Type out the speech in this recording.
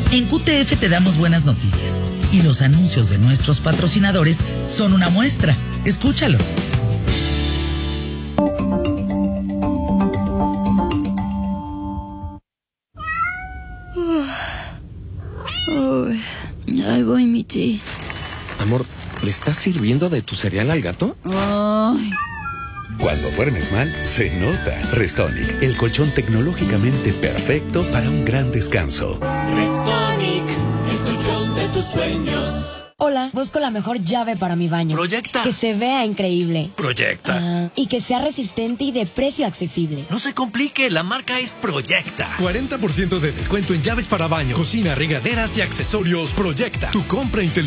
En QTF te damos buenas noticias y los anuncios de nuestros patrocinadores son una muestra. Escúchalos. Ahí voy, Michi. Amor, ¿le estás sirviendo de tu cereal al gato? Ay. Cuando duermes mal, se nota. Restonic, el colchón tecnológicamente perfecto para un gran descanso. Restonic, el colchón de tus sueños. Hola, busco la mejor llave para mi baño. Proyecta. Que se vea increíble. Proyecta. Y que sea resistente y de precio accesible. No se complique, la marca es Proyecta. 40% de descuento en llaves para baño, cocina, regaderas y accesorios. Proyecta. Tu compra inteligente.